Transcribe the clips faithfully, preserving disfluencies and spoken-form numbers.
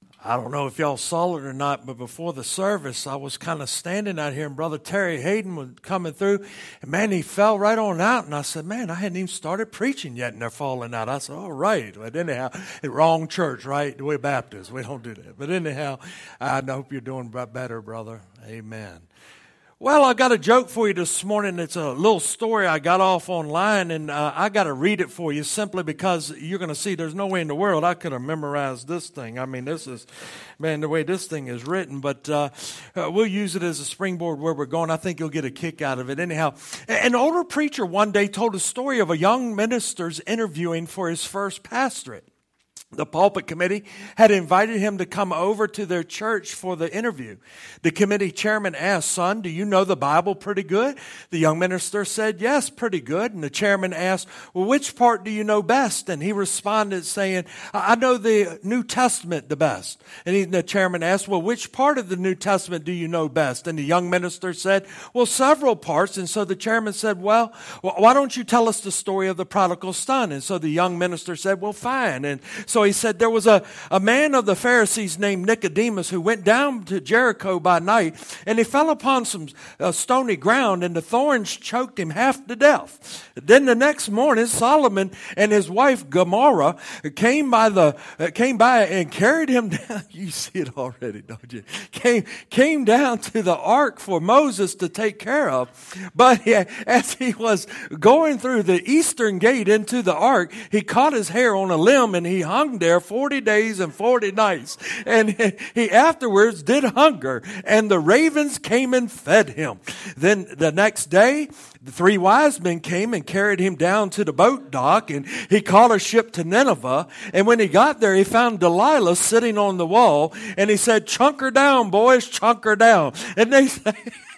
I don't know if y'all saw it or not, but before the service, I was kind of standing out here, and Brother Terry Hayden was coming through, and man, he fell right on out, and I said, man, I hadn't even started preaching yet, and they're falling out. I said, all right, but anyhow, wrong church, right? We're Baptists, we don't do that. But anyhow, I hope you're doing better, brother. Amen. Well, I got a joke for you this morning. It's a little story I got off online, and uh, I got to read it for you simply because you're going to see there's no way in the world I could have memorized this thing. I mean, this is, man, the way this thing is written, but uh, uh, we'll use it as a springboard where we're going. I think you'll get a kick out of it. Anyhow, an older preacher one day told a story of a young minister's interviewing for his first pastorate. The pulpit committee had invited him to come over to their church for the interview. The committee chairman asked, son, do you know the Bible pretty good? The young minister said, yes, pretty good. And the chairman asked, well, which part do you know best? And he responded saying, I know the New Testament the best. And he, the chairman asked, well, which part of the New Testament do you know best? And the young minister said, well, several parts. And so the chairman said, well, why don't you tell us the story of the prodigal son? And so the young minister said, well, fine. And so he said, there was a, a man of the Pharisees named Nicodemus who went down to Jericho by night, and he fell upon some uh, stony ground, and the thorns choked him half to death. Then the next morning, Solomon and his wife Gomorrah came by the uh, came by and carried him down. You see it already, don't you? Came came down to the ark for Moses to take care of. But he, as he was going through the eastern gate into the ark, he caught his hair on a limb, and he hung there forty days and forty nights. And he afterwards did hunger, and the ravens came and fed him. Then the next day, the three wise men came and carried him down to the boat dock, and he caught a ship to Nineveh. And when he got there, he found Delilah sitting on the wall, and he said, chunk her down, boys, chunk her down. And they say,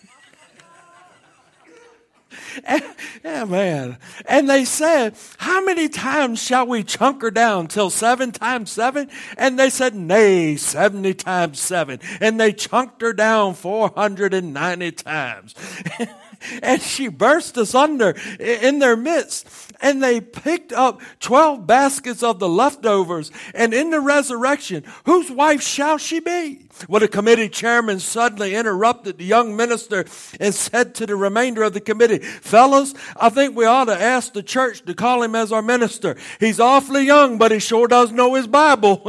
yeah, man. And they said, how many times shall we chunk her down? Till seven times seven? And they said, nay, seventy times seven. And they chunked her down four hundred ninety times. And she burst asunder in their midst. And they picked up twelve baskets of the leftovers. And in the resurrection, whose wife shall she be? Well, the committee chairman suddenly interrupted the young minister and said to the remainder of the committee, fellas, I think we ought to ask the church to call him as our minister. He's awfully young, but he sure does know his Bible.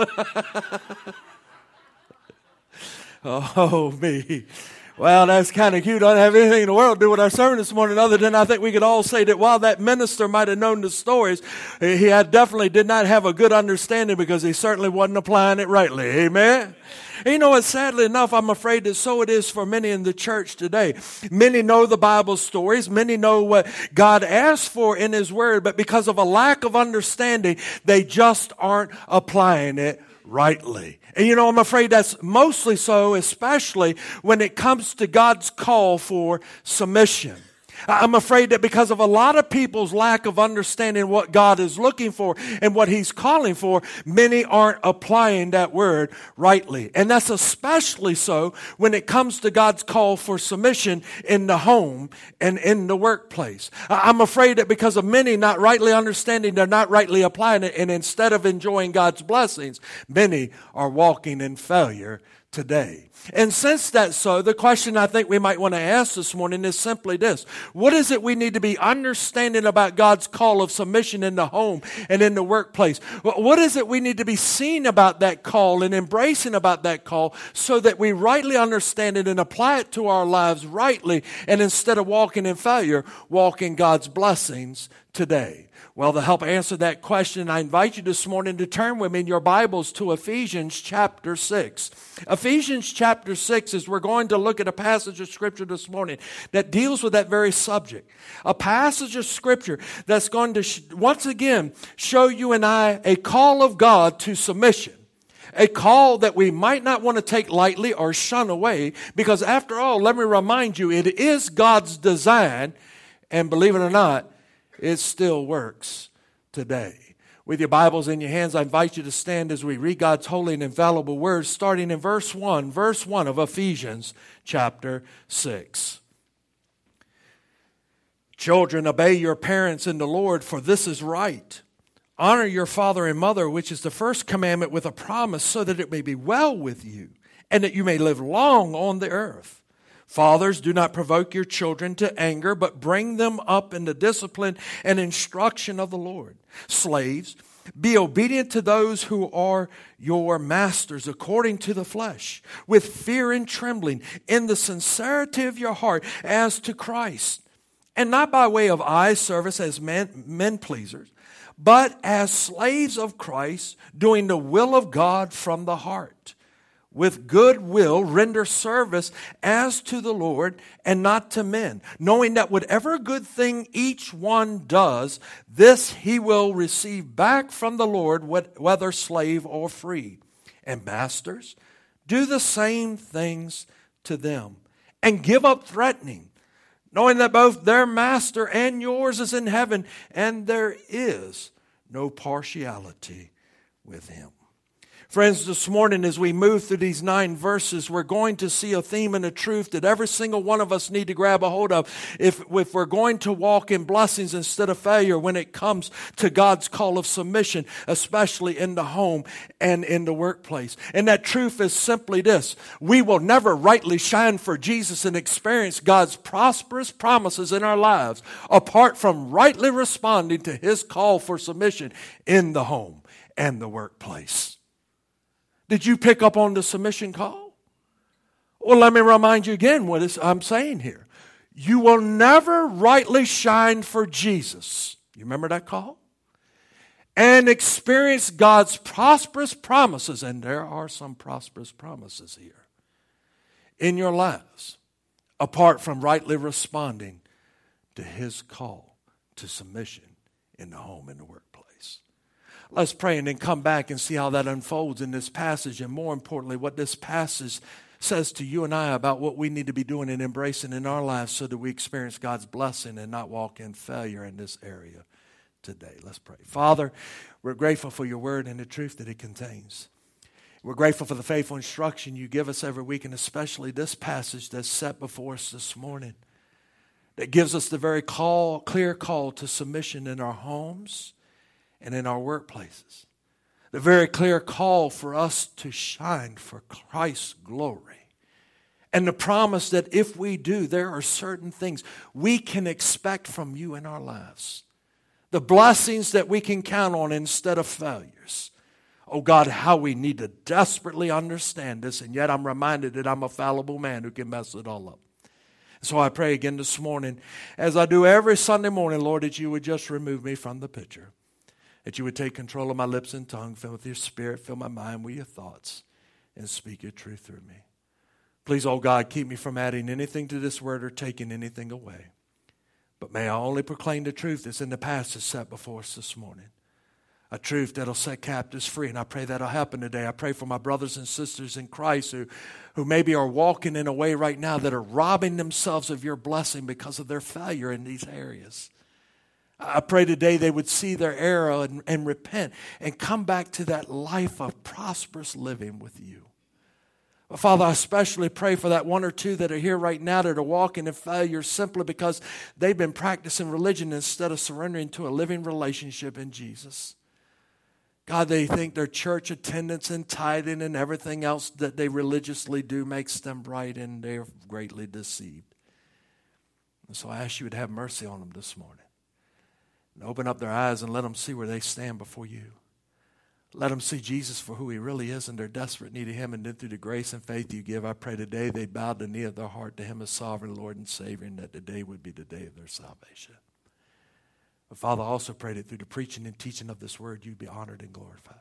Oh, me. Well, that's kind of cute. I don't have anything in the world to do with our sermon this morning other than I think we could all say that while that minister might have known the stories, he had definitely did not have a good understanding because he certainly wasn't applying it rightly. Amen? And you know what, sadly enough, I'm afraid that so it is for many in the church today. Many know the Bible stories. Many know what God asks for in His Word, but because of a lack of understanding, they just aren't applying it rightly. And you know, I'm afraid that's mostly so, especially when it comes to God's call for submission. I'm afraid that because of a lot of people's lack of understanding what God is looking for and what He's calling for, many aren't applying that word rightly. And that's especially so when it comes to God's call for submission in the home and in the workplace. I'm afraid that because of many not rightly understanding, they're not rightly applying it, and instead of enjoying God's blessings, many are walking in failure today. And since that's so, the question I think we might want to ask this morning is simply this. What is it we need to be understanding about God's call of submission in the home and in the workplace? What is it we need to be seeing about that call and embracing about that call so that we rightly understand it and apply it to our lives rightly, and instead of walking in failure, walk in God's blessings today? Well, to help answer that question, I invite you this morning to turn with me in your Bibles to Ephesians chapter six. Ephesians chapter six is we're going to look at a passage of Scripture this morning that deals with that very subject. A passage of Scripture that's going to, sh- once again, show you and I a call of God to submission. A call that we might not want to take lightly or shun away, because after all, let me remind you, it is God's design, and believe it or not, it still works today. With your Bibles in your hands, I invite you to stand as we read God's holy and infallible words, starting in verse one, verse one of Ephesians chapter six. Children, obey your parents in the Lord, for this is right. Honor your father and mother, which is the first commandment with a promise, so that it may be well with you, and that you may live long on the earth. Fathers, do not provoke your children to anger, but bring them up in the discipline and instruction of the Lord. Slaves, be obedient to those who are your masters according to the flesh, with fear and trembling, in the sincerity of your heart as to Christ, and not by way of eye service as men, men pleasers, but as slaves of Christ, doing the will of God from the heart. With good will render service as to the Lord and not to men, knowing that whatever good thing each one does, this he will receive back from the Lord, whether slave or free. And masters, do the same things to them, and give up threatening, knowing that both their master and yours is in heaven, and there is no partiality with him. Friends, this morning as we move through these nine verses, we're going to see a theme and a truth that every single one of us need to grab a hold of if, if we're going to walk in blessings instead of failure when it comes to God's call of submission, especially in the home and in the workplace. And that truth is simply this: we will never rightly shine for Jesus and experience God's prosperous promises in our lives apart from rightly responding to His call for submission in the home and the workplace. Did you pick up on the submission call? Well, let me remind you again what is, I'm saying here. You will never rightly shine for Jesus. You remember that call? And experience God's prosperous promises, and there are some prosperous promises here, in your lives, apart from rightly responding to His call to submission in the home and the workplace. Let's pray and then come back and see how that unfolds in this passage, and more importantly, what this passage says to you and I about what we need to be doing and embracing in our lives so that we experience God's blessing and not walk in failure in this area today. Let's pray. Father, we're grateful for your word and the truth that it contains. We're grateful for the faithful instruction you give us every week, and especially this passage that's set before us this morning that gives us the very call, clear call to submission in our homes and in our workplaces. The very clear call for us to shine for Christ's glory. And the promise that if we do, there are certain things we can expect from you in our lives. The blessings that we can count on instead of failures. Oh God, how we need to desperately understand this, and yet I'm reminded that I'm a fallible man who can mess it all up. So I pray again this morning, as I do every Sunday morning, Lord, that you would just remove me from the picture. That you would take control of my lips and tongue, fill with your spirit, fill my mind with your thoughts, and speak your truth through me. Please, oh God, keep me from adding anything to this word or taking anything away. But may I only proclaim the truth that's in the passage set before us this morning. A truth that'll set captives free, and I pray that'll happen today. I pray for my brothers and sisters in Christ who, who maybe are walking in a way right now that are robbing themselves of your blessing because of their failure in these areas. I pray today they would see their error and, and repent and come back to that life of prosperous living with you. But Father, I especially pray for that one or two that are here right now that are walking in failure simply because they've been practicing religion instead of surrendering to a living relationship in Jesus. God, they think their church attendance and tithing and everything else that they religiously do makes them right, and they're greatly deceived. And so I ask you to have mercy on them this morning. And open up their eyes and let them see where they stand before you. Let them see Jesus for who He really is and their desperate need of Him. And then through the grace and faith you give, I pray today they bow the knee of their heart to Him as sovereign Lord and Savior, and that today would be the day of their salvation. But Father, I also pray that through the preaching and teaching of this word, you'd be honored and glorified.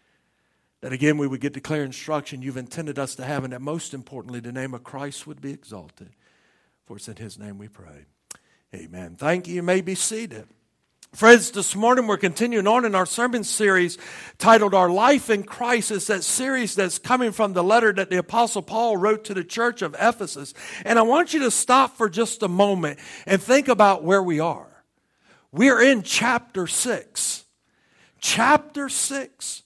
That again we would get the clear instruction you've intended us to have, and that most importantly the name of Christ would be exalted. For it's in His name we pray. Amen. Thank you. You may be seated. Friends, this morning we're continuing on in our sermon series titled Our Life in Christ. It's that series that's coming from the letter that the Apostle Paul wrote to the church of Ephesus. And I want you to stop for just a moment and think about where we are. We're in chapter six. Chapter six.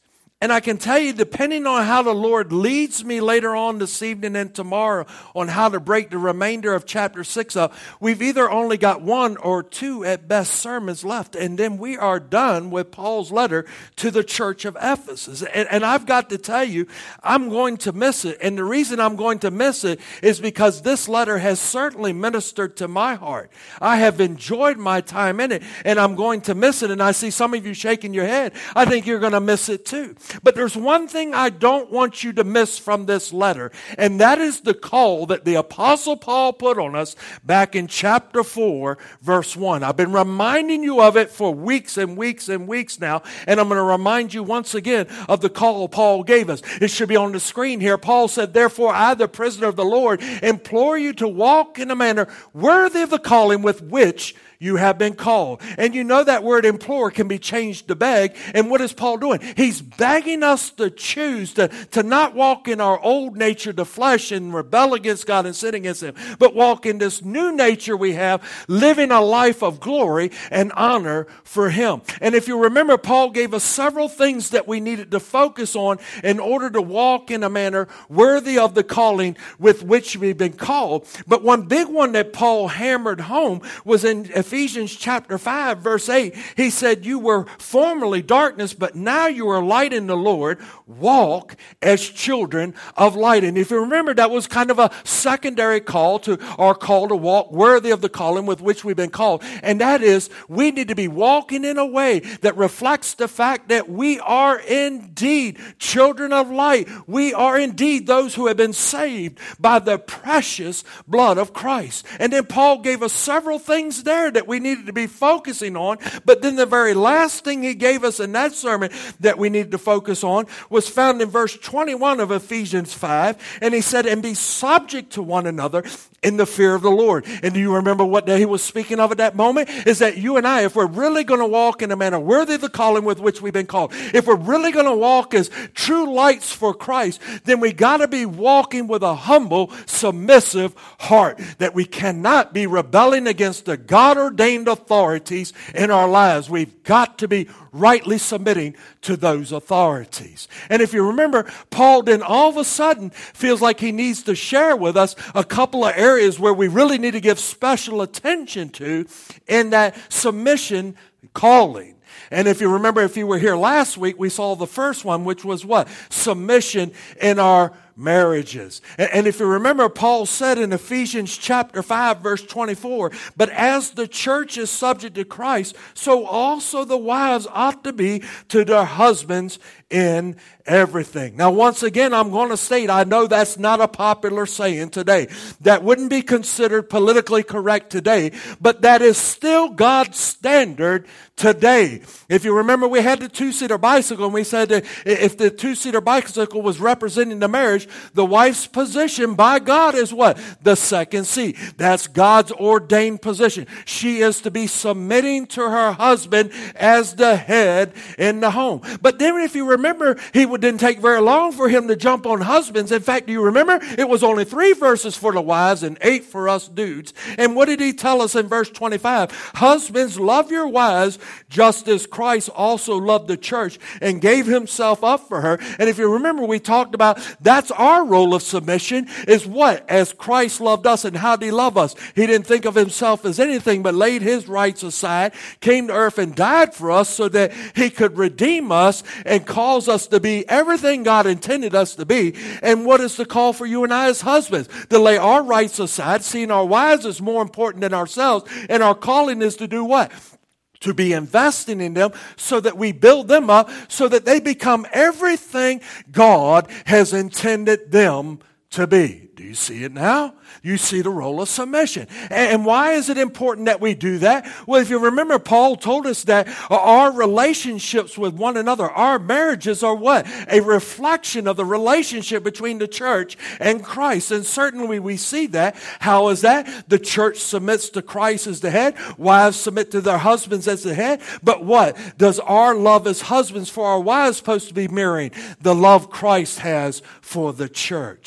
And I can tell you, depending on how the Lord leads me later on this evening and tomorrow on how to break the remainder of chapter six up, we've either only got one or two at best sermons left. And then we are done with Paul's letter to the church of Ephesus. And, and I've got to tell you, I'm going to miss it. And the reason I'm going to miss it is because this letter has certainly ministered to my heart. I have enjoyed my time in it, and I'm going to miss it. And I see some of you shaking your head. I think you're going to miss it too. But there's one thing I don't want you to miss from this letter, and that is the call that the Apostle Paul put on us back in chapter four, verse one. I've been reminding you of it for weeks and weeks and weeks now, and I'm going to remind you once again of the call Paul gave us. It should be on the screen here. Paul said, "Therefore I, the prisoner of the Lord, implore you to walk in a manner worthy of the calling with which you have been called." And you know that word implore can be changed to beg. And what is Paul doing? He's begging us to choose to, to not walk in our old nature, the flesh, and rebel against God and sin against Him, but walk in this new nature we have, living a life of glory and honor for Him. And if you remember, Paul gave us several things that we needed to focus on in order to walk in a manner worthy of the calling with which we've been called. But one big one that Paul hammered home was in Ephesians chapter five, verse eight. He said, "You were formerly darkness, but now you are light in the Lord. Walk as children of light." And if you remember, that was kind of a secondary call to our call to walk worthy of the calling with which we've been called. And that is, we need to be walking in a way that reflects the fact that we are indeed children of light. We are indeed those who have been saved by the precious blood of Christ. And then Paul gave us several things there that we needed to be focusing on. But then the very last thing he gave us in that sermon that we needed to focus on was found in verse twenty-one of Ephesians five. And he said, "And be subject to one another in the fear of the Lord." And do you remember what he was speaking of at that moment? Is that you and I, if we're really going to walk in a manner worthy of the calling with which we've been called, if we're really going to walk as true lights for Christ, then we got to be walking with a humble, submissive heart. That we cannot be rebelling against the God-ordained authorities in our lives. We've got to be rightly submitting to those authorities. And if you remember, Paul then all of a sudden feels like he needs to share with us a couple of areas where we really need to give special attention to in that submission calling. And if you remember, if you were here last week, we saw the first one, which was what? Submission in our marriages. And if you remember, Paul said in Ephesians chapter five, verse twenty-four, "But as the church is subject to Christ, so also the wives ought to be to their husbands in everything." Now, once again, I'm going to state, I know that's not a popular saying today. That wouldn't be considered politically correct today, but that is still God's standard today. If you remember, we had the two-seater bicycle, and we said that if the two-seater bicycle was representing the marriage, the wife's position by God is what? The second seat. That's God's ordained position. She is to be submitting to her husband as the head in the home. But then if you remember, he didn't take very long for him to jump on husbands. In fact, do you remember? It was only three verses for the wives and eight for us dudes. And what did he tell us in verse twenty-five? "Husbands, love your wives just as Christ also loved the church and gave himself up for her." And if you remember, we talked about that's our role of submission is what? As Christ loved us. And how did he love us? He didn't think of himself as anything but laid his rights aside, came to earth and died for us so that he could redeem us and cause us to be everything God intended us to be. And what is the call for you and I as husbands? To lay our rights aside, seeing our wives as more important than ourselves. And our calling is to do what? To be investing in them so that we build them up so that they become everything God has intended them to be. Do you see it now? You see the role of submission. And why is it important that we do that? Well, if you remember, Paul told us that our relationships with one another, our marriages are what? A reflection of the relationship between the church and Christ. And certainly we see that. How is that? The church submits to Christ as the head. Wives submit to their husbands as the head. But what? Does our love as husbands for our wives supposed to be mirroring the love Christ has for the church?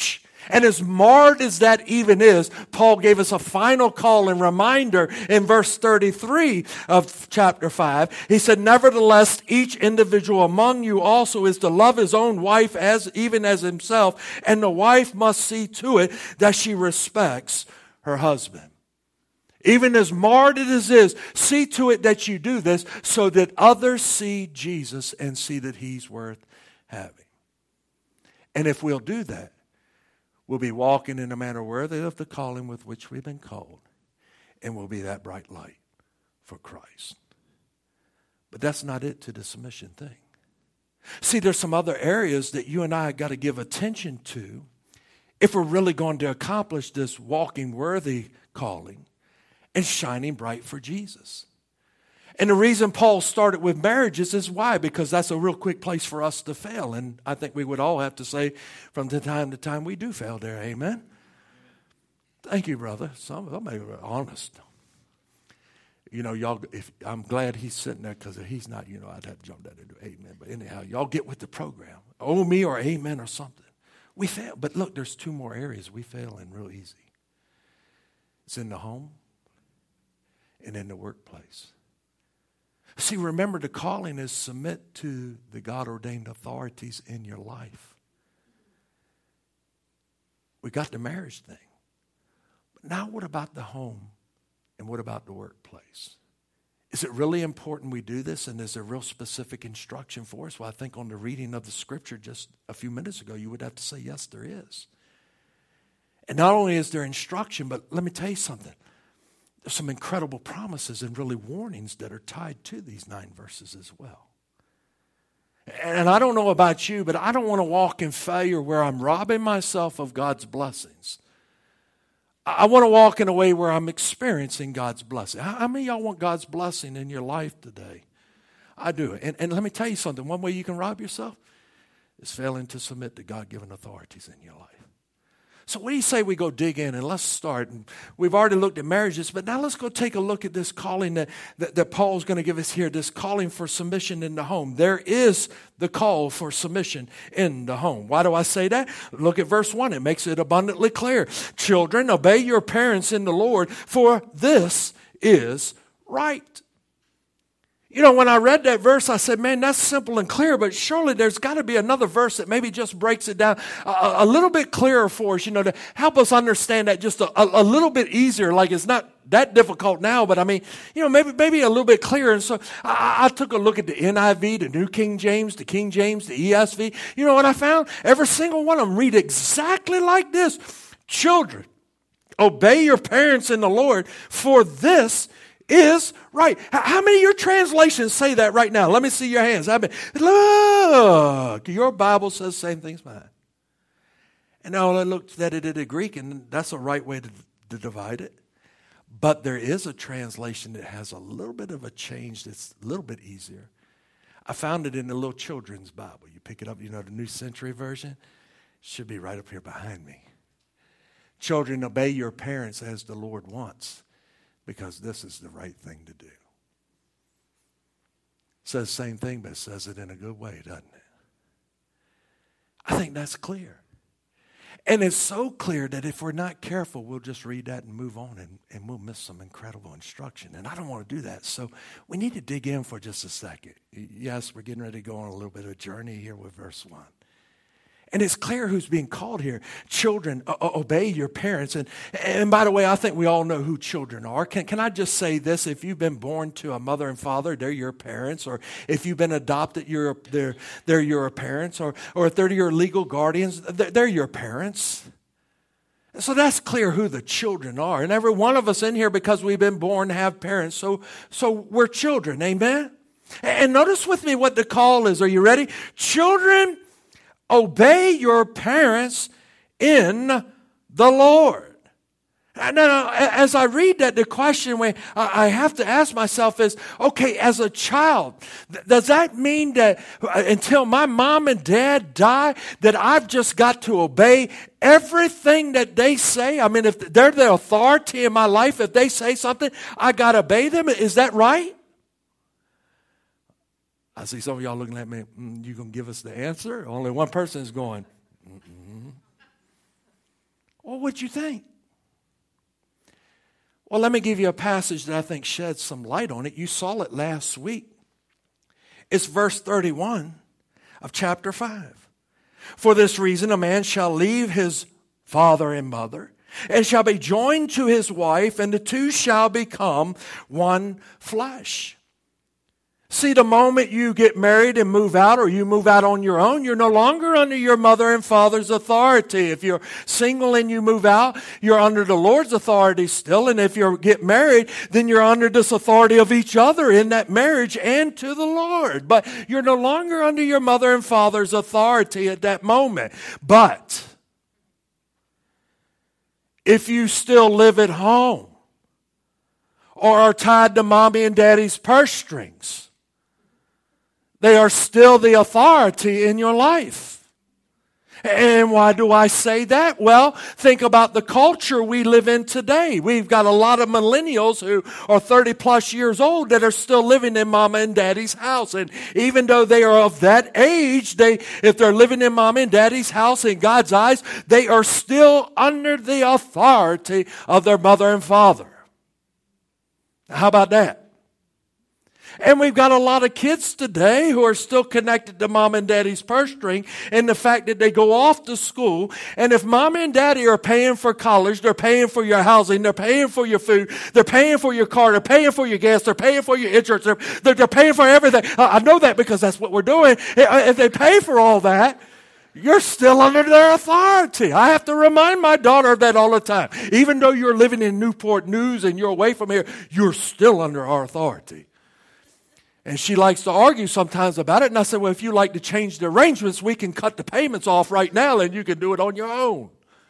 And as marred as that even is, Paul gave us a final call and reminder in verse thirty-three of chapter five. He said, nevertheless, each individual among you also is to love his own wife as even as himself, and the wife must see to it that she respects her husband. Even as marred as it is, see to it that you do this so that others see Jesus and see that he's worth having. And if we'll do that, we'll be walking in a manner worthy of the calling with which we've been called. And we'll be that bright light for Christ. But that's not it to the submission thing. See, there's some other areas that you and I got to give attention to if we're really going to accomplish this walking worthy calling and shining bright for Jesus. And the reason Paul started with marriages is why? Because that's a real quick place for us to fail. And I think we would all have to say from time to time we do fail there. Amen? Thank you, brother. Some of them are honest. You know, y'all, if, I'm glad he's sitting there because if he's not, you know, I'd have to jump that into amen. But anyhow, y'all get with the program. Oh, me or amen or something. We fail. But look, there's two more areas we fail in real easy. It's in the home and in the workplace. See, remember the calling is submit to the God-ordained authorities in your life. We got the marriage thing. But now what about the home and what about the workplace? Is it really important we do this, and is there real specific instruction for us? Well, I think on the reading of the scripture just a few minutes ago, you would have to say, yes, there is. And not only is there instruction, but let me tell you something. There's some incredible promises and really warnings that are tied to these nine verses as well. And I don't know about you, but I don't want to walk in failure where I'm robbing myself of God's blessings. I want to walk in a way where I'm experiencing God's blessing. How many of y'all want God's blessing in your life today? I do. And, and let me tell you something. One way you can rob yourself is failing to submit to God-given authorities in your life. So what do you say we go dig in and let's start? And we've already looked at marriages, but now let's go take a look at this calling that, that, that Paul's going to give us here, this calling for submission in the home. There is the call for submission in the home. Why do I say that? Look at verse one. It makes it abundantly clear. Children, obey your parents in the Lord, for this is right. You know, when I read that verse, I said, man, that's simple and clear, but surely there's got to be another verse that maybe just breaks it down a, a little bit clearer for us, you know, to help us understand that just a, a, a little bit easier. Like it's not that difficult now, but I mean, you know, maybe maybe a little bit clearer. And so I, I took a look at the N I V, the New King James, the King James, the E S V. You know what I found? Every single one of them read exactly like this. Children, obey your parents in the Lord, for this is right. How many of your translations say that right now? Let me see your hands. I mean, look, your Bible says the same thing as mine. And now I looked at it in the Greek, and that's a right way to, to divide it. But there is a translation that has a little bit of a change that's a little bit easier. I found it in the little children's Bible. You pick it up, you know, the New Century Version. It should be right up here behind me. Children, obey your parents as the Lord wants, because this is the right thing to do. It says the same thing, but it says it in a good way, doesn't it? I think that's clear. And it's so clear that if we're not careful, we'll just read that and move on, and, and we'll miss some incredible instruction. And I don't want to do that. So we need to dig in for just a second. Yes, we're getting ready to go on a little bit of a journey here with verse one. And it's clear who's being called here. Children, o- obey your parents. And, and by the way, I think we all know who children are. Can, can I just say this? If you've been born to a mother and father, they're your parents. Or if you've been adopted, you're, they're, they're your parents. Or, or if they're your legal guardians, they're, they're your parents. So that's clear who the children are. And every one of us in here, because we've been born, have parents. So, so we're children. Amen? And notice with me what the call is. Are you ready? Children, obey your parents in the Lord. Now, as I read that, the question I have to ask myself is, okay, as a child, does that mean that until my mom and dad die, that I've just got to obey everything that they say? I mean, if they're the authority in my life, if they say something, I got to obey them. Is that right? I see some of y'all looking at me, mm, you going to give us the answer? Only one person is going, mm-mm. Well, what'd you think? Well, let me give you a passage that I think sheds some light on it. You saw it last week. It's verse thirty-one of chapter five. For this reason, a man shall leave his father and mother, and shall be joined to his wife, and the two shall become one flesh. See, the moment you get married and move out, or you move out on your own, you're no longer under your mother and father's authority. If you're single and you move out, you're under the Lord's authority still. And if you get married, then you're under this authority of each other in that marriage and to the Lord. But you're no longer under your mother and father's authority at that moment. But if you still live at home or are tied to mommy and daddy's purse strings, they are still the authority in your life. And why do I say that? Well, think about the culture we live in today. We've got a lot of millennials who are thirty plus years old that are still living in mama and daddy's house. And even though they are of that age, they, if they're living in mama and daddy's house in God's eyes, they are still under the authority of their mother and father. How about that? And we've got a lot of kids today who are still connected to mom and daddy's purse string, and the fact that they go off to school, and if mom and daddy are paying for college, they're paying for your housing, they're paying for your food, they're paying for your car, they're paying for your gas, they're paying for your insurance, they're, they're, they're paying for everything. I know that because that's what we're doing. If they pay for all that, you're still under their authority. I have to remind my daughter of that all the time. Even though you're living in Newport News and you're away from here, you're still under our authority. And she likes to argue sometimes about it. And I said, well, if you like to change the arrangements, we can cut the payments off right now and you can do it on your own.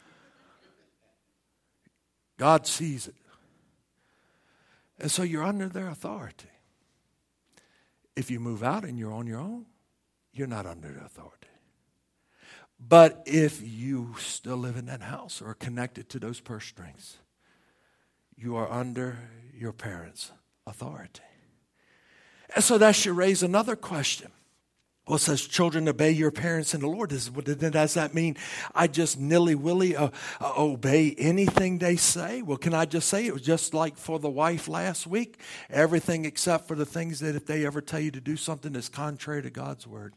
God sees it. And so you're under their authority. If you move out and you're on your own, you're not under their authority. But if you still live in that house or are connected to those purse strings, you are under your parents' authority. And so that should raise another question. Well, it says, children, obey your parents in the Lord. Does, does that mean I just nilly-willy uh, uh, obey anything they say? Well, can I just say it was just like for the wife last week? Everything except for the things that if they ever tell you to do something that's contrary to God's word.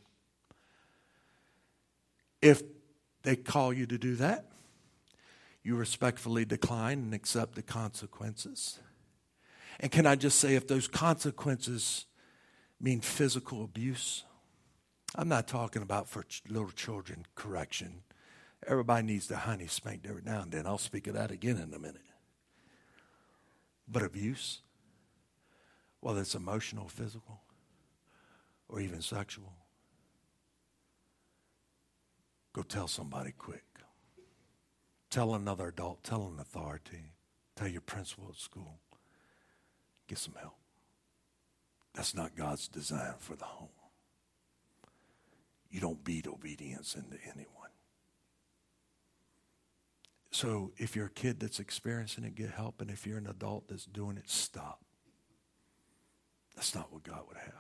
If they call you to do that, you respectfully decline and accept the consequences. And can I just say if those consequences mean physical abuse? I'm not talking about for ch- little children correction. Everybody needs their honey spanked every now and then. I'll speak of that again in a minute. But abuse, whether it's emotional, physical, or even sexual, go tell somebody quick. Tell another adult, tell an authority, tell your principal at school. Get some help. That's not God's design for the home. You don't beat obedience into anyone. So if you're a kid that's experiencing it, get help. And if you're an adult that's doing it, stop. That's not what God would have.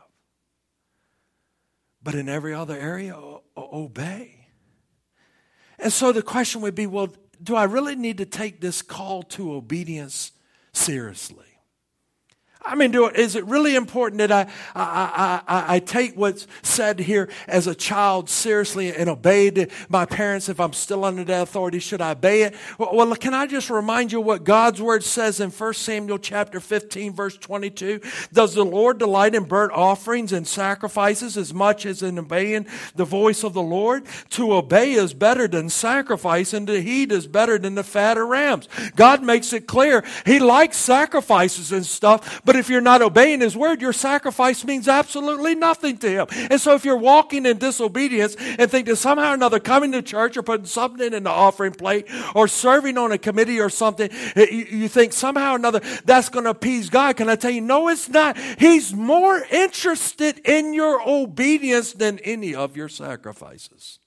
But in every other area, o- obey. And so the question would be, well, do I really need to take this call to obedience seriously? I mean, do, is it really important that I, I, I, I take what's said here as a child seriously and obey my parents if I'm still under their authority? Should I obey it? Well, well, can I just remind you what God's word says in First Samuel chapter fifteen, verse twenty-two? Does the Lord delight in burnt offerings and sacrifices as much as in obeying the voice of the Lord? To obey is better than sacrifice, and to heed is better than the fat of rams. God makes it clear He likes sacrifices and stuff, but if you're not obeying His word, your sacrifice means absolutely nothing to Him. And so if you're walking in disobedience and think that somehow or another coming to church or putting something in the offering plate or serving on a committee or something, you, you think somehow or another that's going to appease God, can I tell you, no, it's not. He's more interested in your obedience than any of your sacrifices.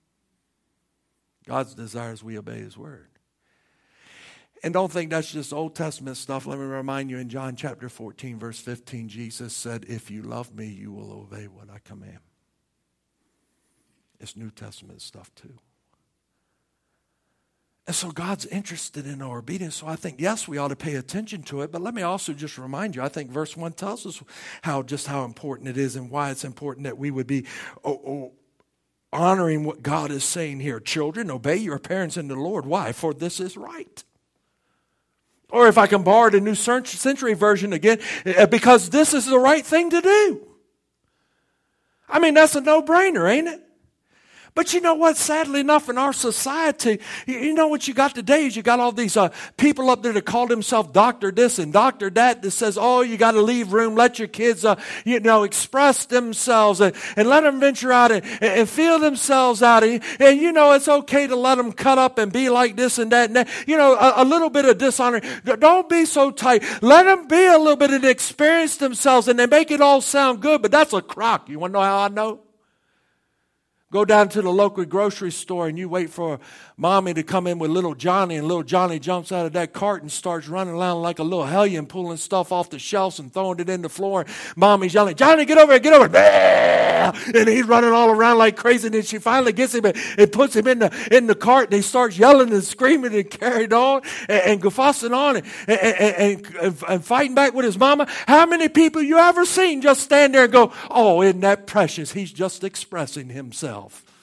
God's desire is we obey His word. And don't think that's just Old Testament stuff. Let me remind you in John chapter fourteen, verse fifteen, Jesus said, if you love me, you will obey what I command. It's New Testament stuff too. And so God's interested in our obedience. So I think, yes, we ought to pay attention to it. But let me also just remind you, I think verse one tells us how just how important it is and why it's important that we would be oh, oh, honoring what God is saying here. Children, obey your parents in the Lord. Why? For this is right. Or if I can borrow the New Century Version again, because this is the right thing to do. I mean, that's a no-brainer, ain't it? But you know what? Sadly enough, in our society, you know what you got today is you got all these uh, people up there that call themselves doctor this and doctor that that says, oh, you got to leave room, let your kids, uh, you know, express themselves and, and let them venture out and, and feel themselves out. And, and, you know, it's okay to let them cut up and be like this and that and that. You know, a, a little bit of dishonor. Don't be so tight. Let them be a little bit and experience themselves, and they make it all sound good, but that's a crock. You want to know how I know? Go down to the local grocery store and you wait for mommy to come in with little Johnny, and little Johnny jumps out of that cart and starts running around like a little hellion, pulling stuff off the shelves and throwing it in the floor. Mommy's yelling, Johnny, get over here, get over here. And he's running all around like crazy. And then she finally gets him and, and puts him in the in the cart, and he starts yelling and screaming and carried on and, and fussing on and, and, and, and, and fighting back with his mama. How many people you ever seen just stand there and go, oh, isn't that precious? He's just expressing himself.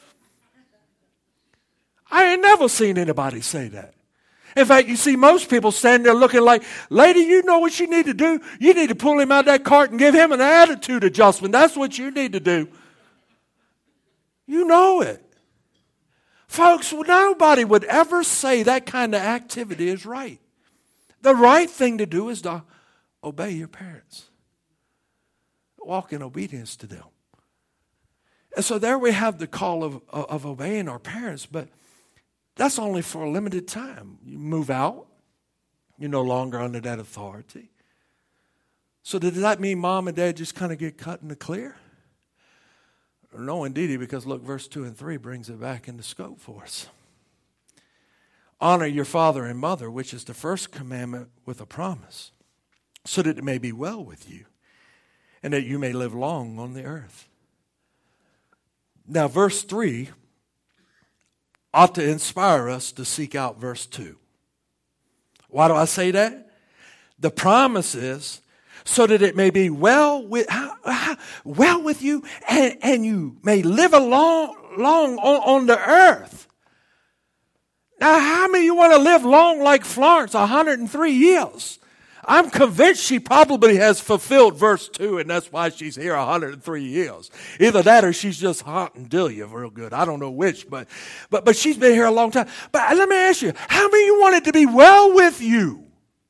I ain't never seen anybody say that. In fact, you see most people standing there looking like, lady, you know what you need to do? You need to pull him out of that cart and give him an attitude adjustment. That's what you need to do. You know it. Folks, nobody would ever say that kind of activity is right. The right thing to do is to obey your parents. Walk in obedience to them. And so there we have the call of, of obeying our parents, but that's only for a limited time. You move out, you're no longer under that authority. So does that mean mom and dad just kind of get cut in the clear? No, indeed, because look, verse two and three brings it back into scope for us. Honor your father and mother, which is the first commandment with a promise, so that it may be well with you, and that you may live long on the earth. Now, verse three ought to inspire us to seek out verse two. Why do I say that? The promise is so that it may be well with, well with you, and, and you may live a long, long on, on the earth. Now, how many of you want to live long like Florence, one hundred three years? I'm convinced she probably has fulfilled verse two, and that's why she's here one hundred three years. Either that or she's just haunting Delia real good. I don't know which, but, but, but she's been here a long time. But let me ask you, how many of you want it to be well with you?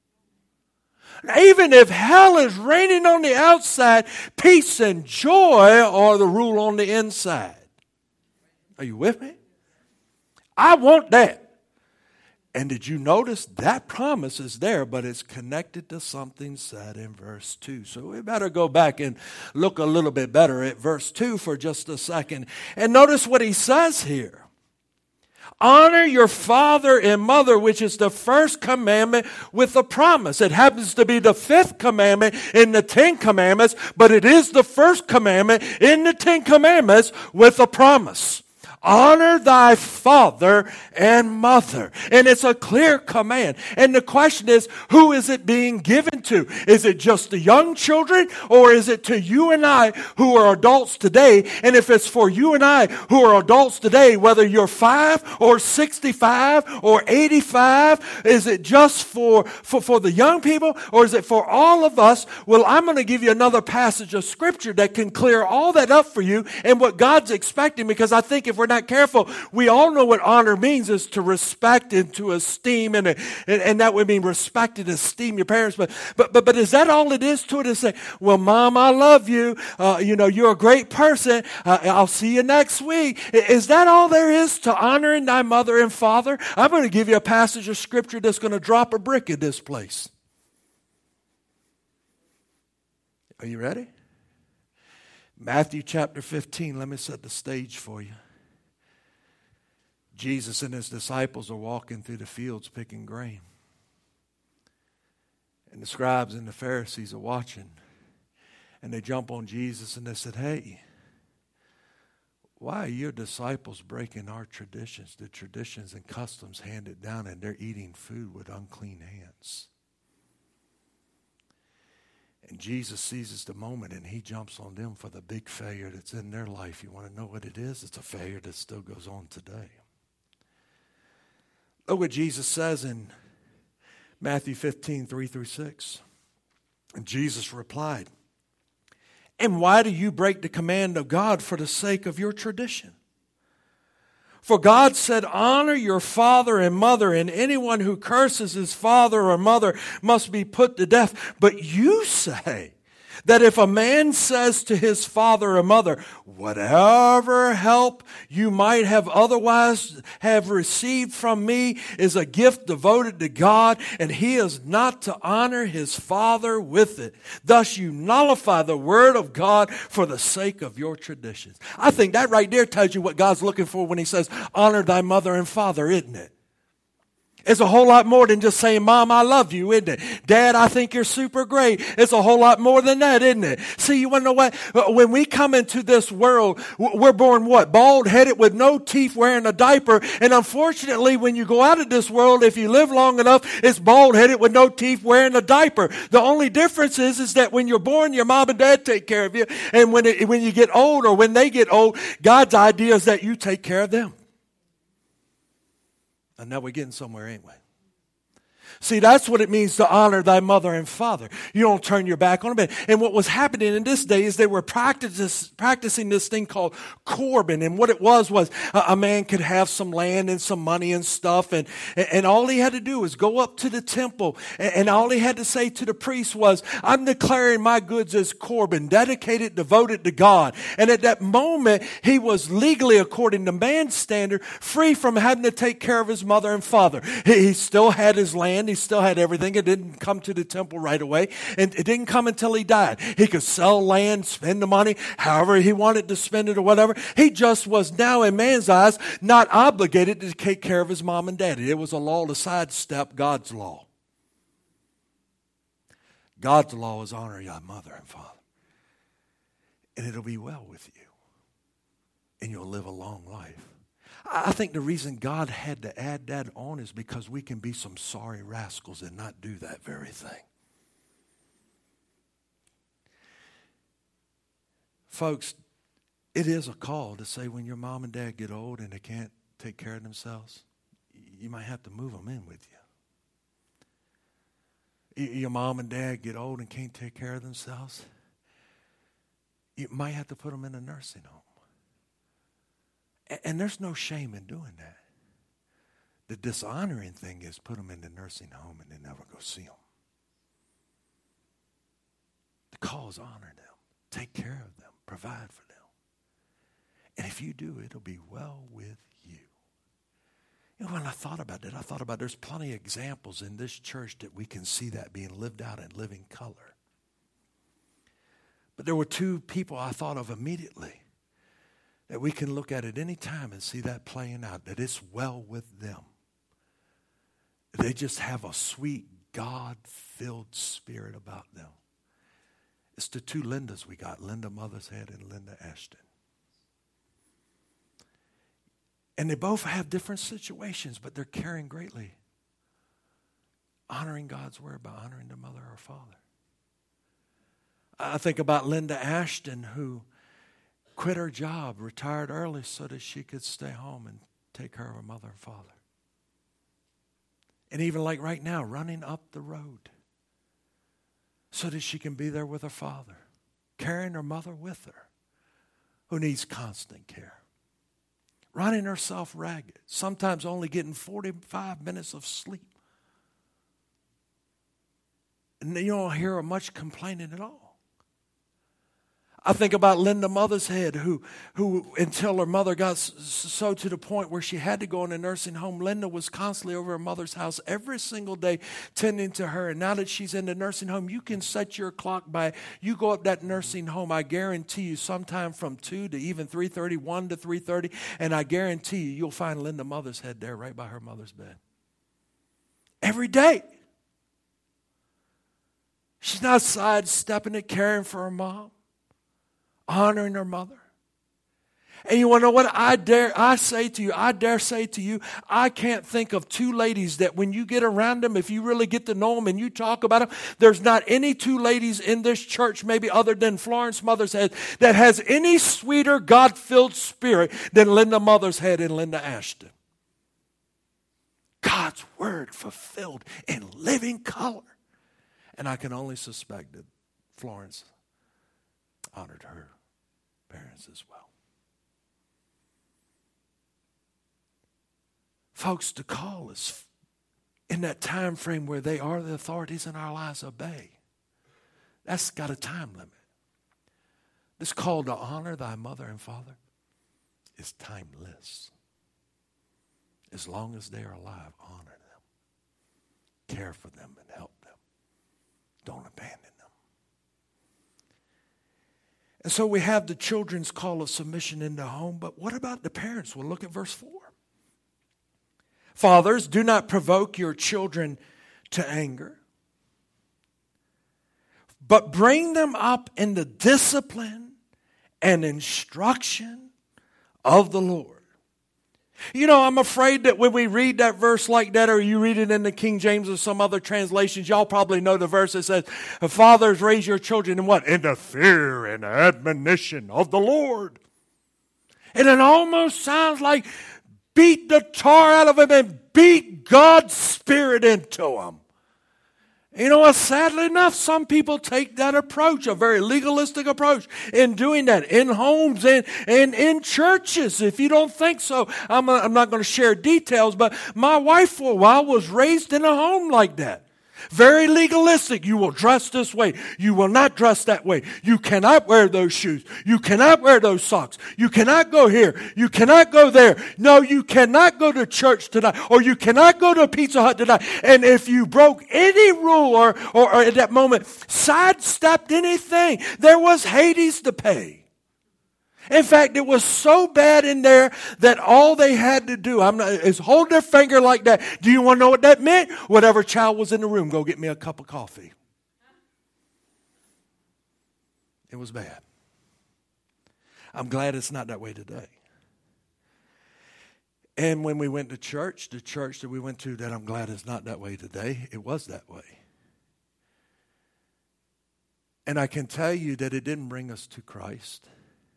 Even if hell is raining on the outside, peace and joy are the rule on the inside. Are you with me? I want that. And did you notice that promise is there, but it's connected to something said in verse two. So we better go back and look a little bit better at verse two for just a second. And notice what he says here. Honor your father and mother, which is the first commandment with a promise. It happens to be the fifth commandment in the Ten Commandments, but it is the first commandment in the Ten Commandments with a promise. Honor thy father and mother. And it's a clear command. And the question is, who is it being given to? Is it just the young children, or is it to you and I who are adults today? And if it's for you and I who are adults today, whether you're five or sixty-five or eighty-five, is it just for, for, for the young people, or is it for all of us? Well, I'm going to give you another passage of scripture that can clear all that up for you and what God's expecting, because I think if we're not careful, we all know what honor means is to respect and to esteem, and, and, and that would mean respect and esteem your parents. But but but but is that all it is to it? To say, well, Mom, I love you. Uh, you know, you're a great person. Uh, I'll see you next week. Is that all there is to honoring thy mother and father? I'm going to give you a passage of scripture that's going to drop a brick in this place. Are you ready? Matthew chapter fifteen. Let me set the stage for you. Jesus and his disciples are walking through the fields picking grain. And the scribes and the Pharisees are watching. And they jump on Jesus and they said, hey, why are your disciples breaking our traditions, the traditions and customs handed down, and they're eating food with unclean hands? And Jesus seizes the moment and he jumps on them for the big failure that's in their life. You want to know what it is? It's a failure that still goes on today. Look what Jesus says in Matthew fifteen, three through six. And Jesus replied, "And why do you break the command of God for the sake of your tradition? For God said, honor your father and mother, and anyone who curses his father or mother must be put to death. But you say that if a man says to his father or mother, whatever help you might have otherwise have received from me is a gift devoted to God, and he is not to honor his father with it. Thus you nullify the word of God for the sake of your traditions." I think that right there tells you what God's looking for when he says, honor thy mother and father, isn't it? It's a whole lot more than just saying, Mom, I love you, isn't it? Dad, I think you're super great. It's a whole lot more than that, isn't it? See, you want to know what? When we come into this world, we're born what? Bald-headed with no teeth, wearing a diaper. And unfortunately, when you go out of this world, if you live long enough, it's bald-headed with no teeth, wearing a diaper. The only difference is, is that when you're born, your mom and dad take care of you. And when, it, when you get old or when they get old, God's idea is that you take care of them. And now we're getting somewhere, ain't we? See, that's what it means to honor thy mother and father. You don't turn your back on them. And what was happening in this day is they were practice, practicing this thing called Corban. And what it was was a, a man could have some land and some money and stuff. And, and all he had to do was go up to the temple. And, and all he had to say to the priest was, I'm declaring my goods as Corban, dedicated, devoted to God. And at that moment, he was legally, according to man's standard, free from having to take care of his mother and father. He, he still had his land. He still had everything. It didn't come to the temple right away. And it didn't come until he died. He could sell land, spend the money, however he wanted to spend it or whatever. He just was now, in man's eyes, not obligated to take care of his mom and daddy. It was a law to sidestep God's law. God's law is honor your mother and father. And it'll be well with you. And you'll live a long life. I think the reason God had to add that on is because we can be some sorry rascals and not do that very thing. Folks, it is a call to say when your mom and dad get old and they can't take care of themselves, you might have to move them in with you. Your mom and dad get old and can't take care of themselves, you might have to put them in a nursing home. And there's no shame in doing that. The dishonoring thing is put them in the nursing home and then never go see them. The call is honor them, take care of them, provide for them. And if you do, it'll be well with you. You know, when I thought about that, I thought about there's plenty of examples in this church that we can see that being lived out in living color. But there were two people I thought of immediately that we can look at at any time and see that playing out, that it's well with them. They just have a sweet, God-filled spirit about them. It's the two Lindas we got, Linda Mothershead and Linda Ashton. And they both have different situations, but they're caring greatly. Honoring God's word by honoring their mother or father. I think about Linda Ashton, who quit her job, retired early so that she could stay home and take care of her mother and father. And even like right now, running up the road so that she can be there with her father, carrying her mother with her, who needs constant care. Running herself ragged, sometimes only getting forty-five minutes of sleep. And you don't hear her much complaining at all. I think about Linda Mothershead, who, who until her mother got so to the point where she had to go in a nursing home, Linda was constantly over her mother's house every single day tending to her. And now that she's in the nursing home, you can set your clock by, you go up that nursing home, I guarantee you sometime from two to even three thirty, one to three thirty, and I guarantee you you'll find Linda Mothershead there right by her mother's bed. Every day. She's not sidestepping it, caring for her mom. Honoring her mother. And you want to know what I dare, I say to you, I dare say to you, I can't think of two ladies that when you get around them, if you really get to know them and you talk about them, there's not any two ladies in this church, maybe other than Florence Mothershead, that has any sweeter God-filled spirit than Linda Mothershead and Linda Ashton. God's word fulfilled in living color. And I can only suspect that Florence honored her parents as well. Folks, the call is in that time frame where they are the authorities in our lives, obey. That's got a time limit. This call to honor thy mother and father is timeless. As long as they are alive, honor them. Care for them and help them. Don't abandon them. And so we have the children's call of submission in the home, but what about the parents? Well, look at verse four. Fathers, do not provoke your children to anger, but bring them up in the discipline and instruction of the Lord. You know, I'm afraid that when we read that verse like that, or you read it in the King James or some other translations, y'all probably know the verse that says, fathers, raise your children in what? In the fear and admonition of the Lord. And it almost sounds like beat the tar out of them and beat God's Spirit into them. You know what? Sadly enough, some people take that approach, a very legalistic approach, in doing that in homes and, and in churches. If you don't think so, I'm, I'm not going to share details, but my wife for a while was raised in a home like that. Very legalistic. You will dress this way. You will not dress that way. You cannot wear those shoes. You cannot wear those socks. You cannot go here. You cannot go there. No, you cannot go to church tonight, or you cannot go to Pizza Hut tonight. And if you broke any rule or, or, or at that moment sidestepped anything, there was Hades to pay. In fact, it was so bad in there that all they had to do I'm not, is hold their finger like that. Do you want to know what that meant? Whatever child was in the room, go get me a cup of coffee. It was bad. I'm glad it's not that way today. And when we went to church, the church that we went to that I'm glad it's not that way today, it was that way. And I can tell you that it didn't bring us to Christ.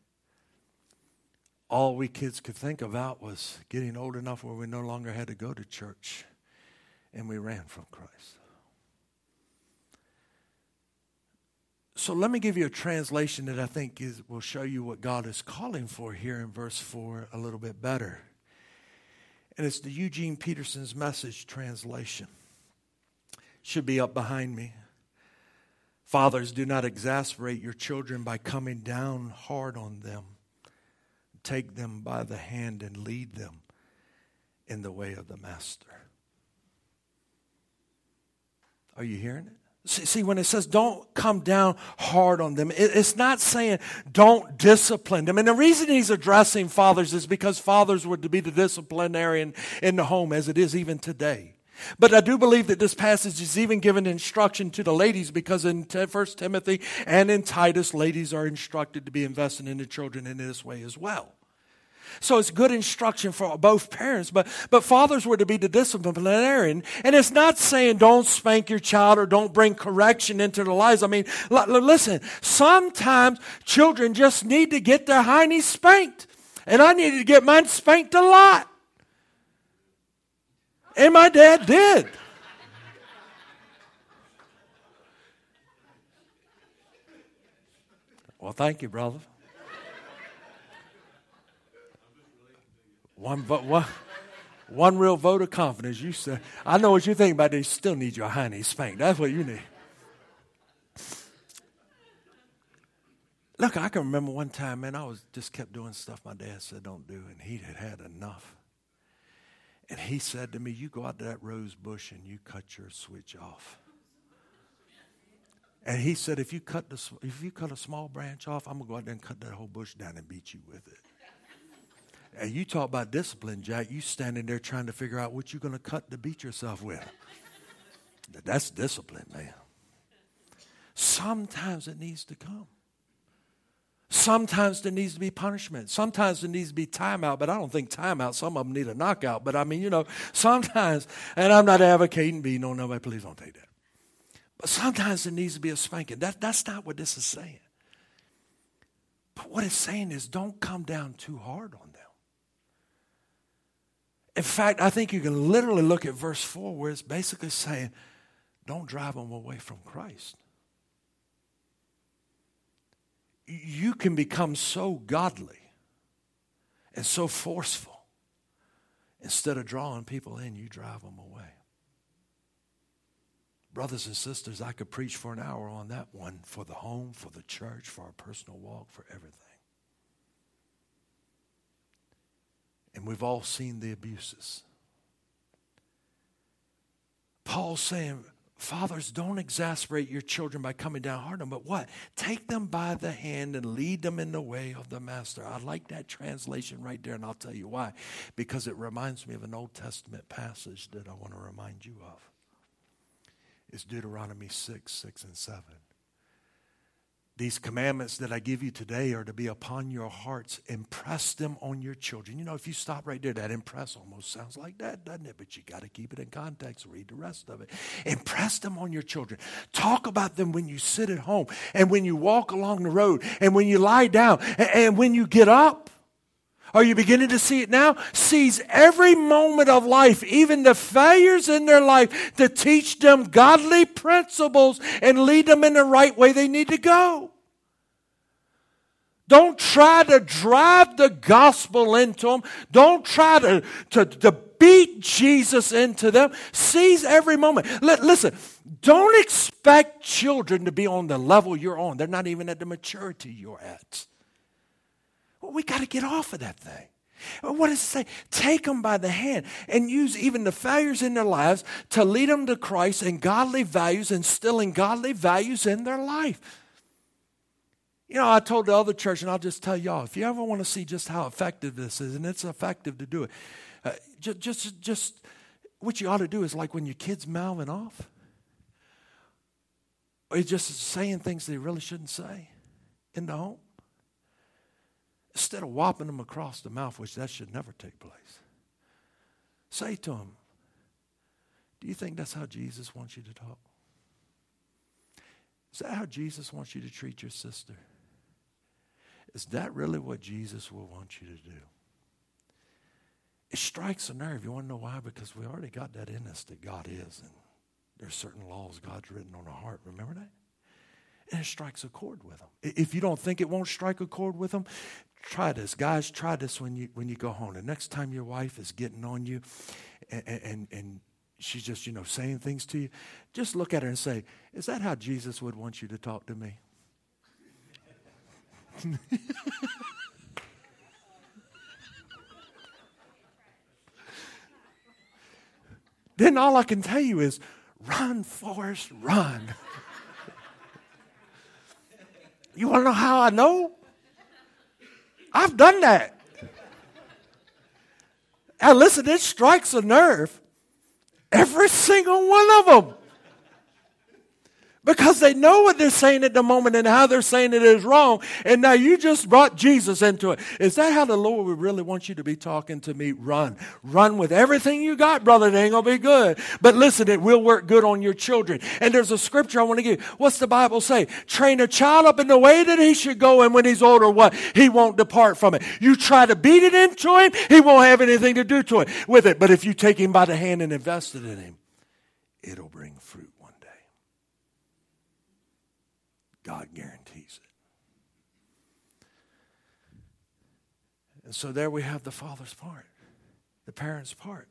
All we kids could think about was getting old enough where we no longer had to go to church, and we ran from Christ. So let me give you a translation that I think is, will show you what God is calling for here in verse four a little bit better. And it's the Eugene Peterson's Message translation. Should be up behind me. Fathers, do not exasperate your children by coming down hard on them. Take them by the hand and lead them in the way of the master. Are you hearing it? See, see when it says don't come down hard on them, it, it's not saying don't discipline them. And the reason he's addressing fathers is because fathers were to be the disciplinarian in the home, as it is even today. But I do believe that this passage is even given instruction to the ladies, because in First Timothy and in Titus, ladies are instructed to be invested in the children in this way as well. So it's good instruction for both parents, but, but fathers were to be the disciplinarian. And it's not saying don't spank your child or don't bring correction into their lives. I mean, l- l- listen, sometimes children just need to get their hiney spanked. And I needed to get mine spanked a lot. And my dad did. Well, thank you, brother. One, vote, one, one real vote of confidence. You said, I know what you think about this. You still need your hiney spanked. That's what you need. Look, I can remember one time, man, I was just kept doing stuff my dad said don't do, and he had had enough. And he said to me, you go out to that rose bush and you cut your switch off. And he said, if you cut the if you cut a small branch off, I'm going to go out there and cut that whole bush down and beat you with it. And you talk about discipline, Jack. You standing there trying to figure out what you're going to cut to beat yourself with. That's discipline, man. Sometimes it needs to come. Sometimes there needs to be punishment. Sometimes there needs to be timeout, but I don't think timeout. Some of them need a knockout. But I mean, you know, sometimes, and I'm not advocating beating on nobody. Please don't take that. But sometimes there needs to be a spanking. That, that's not what this is saying. But what it's saying is don't come down too hard on them. In fact, I think you can literally look at verse four where it's basically saying, don't drive them away from Christ. You can become so godly and so forceful. Instead of drawing people in, you drive them away. Brothers and sisters, I could preach for an hour on that one, for the home, for the church, for our personal walk, for everything. And we've all seen the abuses. Paul's saying, fathers, don't exasperate your children by coming down hard on them, but what? Take them by the hand and lead them in the way of the master. I like that translation right there, and I'll tell you why. Because it reminds me of an Old Testament passage that I want to remind you of. It's Deuteronomy six, six and seven. These commandments that I give you today are to be upon your hearts. Impress them on your children. You know, if you stop right there, that impress almost sounds like that, doesn't it? But you got to keep it in context. Read the rest of it. Impress them on your children. Talk about them when you sit at home and when you walk along the road and when you lie down and, and when you get up. Are you beginning to see it now? Seize every moment of life, even the failures in their life, to teach them godly principles and lead them in the right way they need to go. Don't try to drive the gospel into them. Don't try to, to, to beat Jesus into them. Seize every moment. L- listen, don't expect children to be on the level you're on. They're not even at the maturity you're at. Well, we got to get off of that thing. What does it say? Take them by the hand and use even the failures in their lives to lead them to Christ and godly values, instilling godly values in their life. You know, I told the other church, and I'll just tell y'all, if you ever want to see just how effective this is, and it's effective to do it, uh, just, just, just what you ought to do is like when your kid's mouthing off, or you're just saying things they really shouldn't say in the home. Instead of whopping them across the mouth, which that should never take place, say to them, do you think that's how Jesus wants you to talk? Is that how Jesus wants you to treat your sister? Is that really what Jesus will want you to do? It strikes a nerve. You want to know why? Because we already got that in us that God is, and there's certain laws God's written on our heart. Remember that? And it strikes a chord with them. If you don't think it won't strike a chord with them, try this. Guys, try this when you when you go home. The next time your wife is getting on you and, and, and she's just, you know, saying things to you, just look at her and say, is that how Jesus would want you to talk to me? Then all I can tell you is, run, Forrest, run. You want to know how I know? I've done that. And listen, it strikes a nerve. Every single one of them. Because they know what they're saying at the moment and how they're saying it is wrong. And now you just brought Jesus into it. Is that how the Lord would really want you to be talking to me? Run. Run with everything you got, brother. It ain't going to be good. But listen, it will work good on your children. And there's a scripture I want to give. What's the Bible say? Train a child up in the way that he should go, and when he's older, what? He won't depart from it. You try to beat it into him, he won't have anything to do to it with it. But if you take him by the hand and invest it in him, it'll bring fruit. God guarantees it. And so there we have the father's part, the parent's part.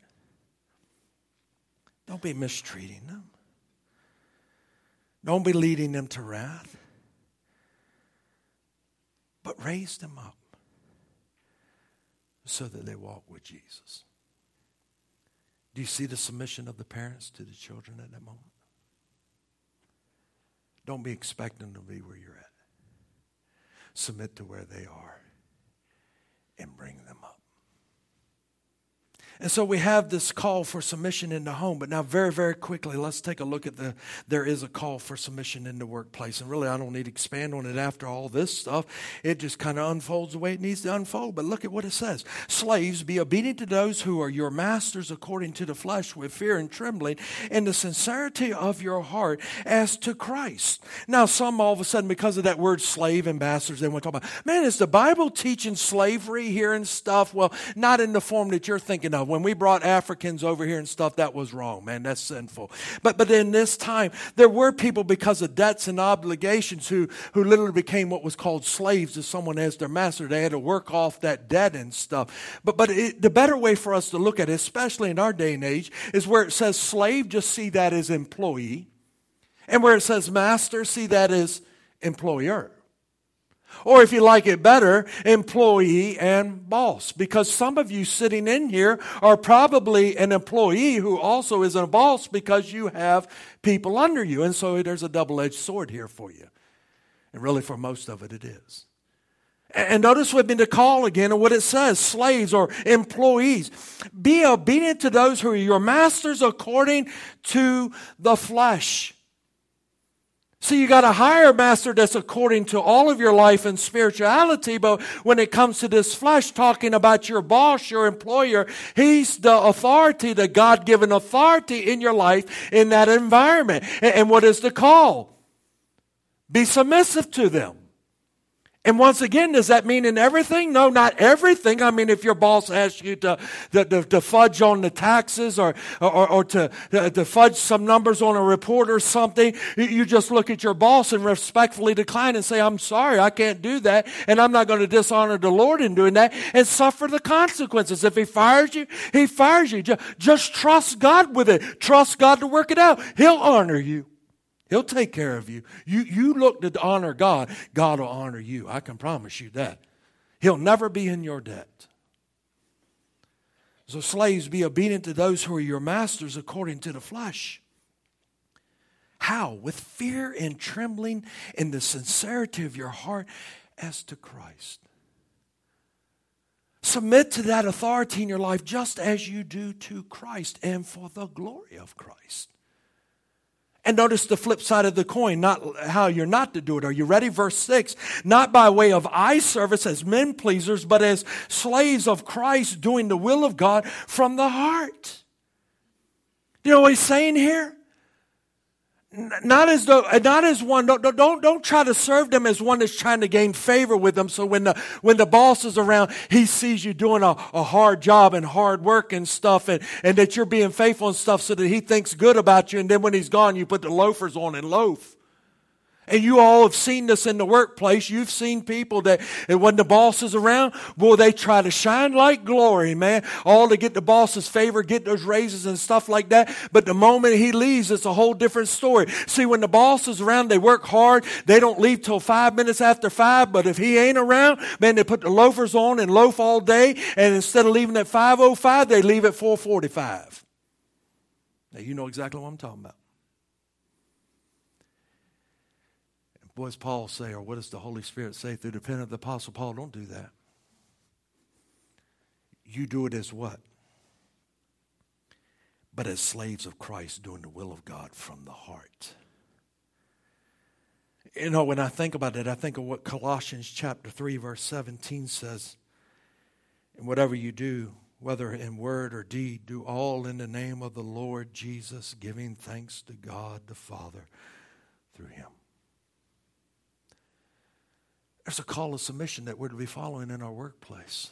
Don't be mistreating them. Don't be leading them to wrath. But raise them up so that they walk with Jesus. Do you see the submission of the parents to the children at that moment? Don't be expecting to be where you're at. Submit to where they are and bring them up. And so we have this call for submission in the home. But now very, very quickly, let's take a look at the, there is a call for submission in the workplace. And really, I don't need to expand on it after all this stuff. It just kind of unfolds the way it needs to unfold. But look at what it says. Slaves, be obedient to those who are your masters according to the flesh with fear and trembling in the sincerity of your heart as to Christ. Now, some all of a sudden, because of that word slave, ambassadors, they want to talk about, man, is the Bible teaching slavery here and stuff? Well, not in the form that you're thinking of. When we brought Africans over here and stuff, that was wrong, man. That's sinful. But but in this time, there were people because of debts and obligations who, who literally became what was called slaves as someone as their master. They had to work off that debt and stuff. But but it, the better way for us to look at it, especially in our day and age, is where it says slave, just see that as employee. And where it says master, see that as employer. Or if you like it better, employee and boss. Because some of you sitting in here are probably an employee who also is a boss because you have people under you. And so there's a double-edged sword here for you. And really for most of it, it is. And notice with me the call again and what it says, slaves or employees. Be obedient to those who are your masters according to the flesh. See, you got a higher master that's according to all of your life and spirituality, but when it comes to this flesh, talking about your boss, your employer, he's the authority, the God-given authority in your life in that environment. And what is the call? Be submissive to them. And once again, does that mean in everything? No, not everything. I mean, if your boss asks you to, to, to, to fudge on the taxes or, or, or to, to, to fudge some numbers on a report or something, you just look at your boss and respectfully decline and say, I'm sorry, I can't do that. And I'm not going to dishonor the Lord in doing that and suffer the consequences. If he fires you, he fires you. Just, just trust God with it. Trust God to work it out. He'll honor you. He'll take care of you. You you look to honor God, God will honor you. I can promise you that. He'll never be in your debt. So slaves, be obedient to those who are your masters according to the flesh. How? With fear and trembling in the sincerity of your heart as to Christ. Submit to that authority in your life just as you do to Christ and for the glory of Christ. And notice the flip side of the coin, not how you're not to do it. Are you ready? Verse six, not by way of eye service as men pleasers, but as slaves of Christ doing the will of God from the heart. You know what he's saying here? Not as though, not as one. Don't, don't don't try to serve them as one that's trying to gain favor with them. So when the when the boss is around, he sees you doing a, a hard job and hard work and stuff, and, and that you're being faithful and stuff, so that he thinks good about you. And then when he's gone, you put the loafers on and loaf. And you all have seen this in the workplace. You've seen people that when the boss is around, boy, they try to shine like glory, man. All to get the boss's favor, get those raises and stuff like that. But the moment he leaves, it's a whole different story. See, when the boss is around, they work hard. They don't leave till five minutes after five. But if he ain't around, man, they put the loafers on and loaf all day. And instead of leaving at five oh five, they leave at four forty-five. Now, you know exactly what I'm talking about. What does Paul say, or what does the Holy Spirit say through the pen of the Apostle Paul? Don't do that. You do it as what? But as slaves of Christ doing the will of God from the heart. You know, when I think about it, I think of what Colossians chapter three, verse seventeen says. And whatever you do, whether in word or deed, do all in the name of the Lord Jesus, giving thanks to God the Father through him. There's a call of submission that we're to be following in our workplace.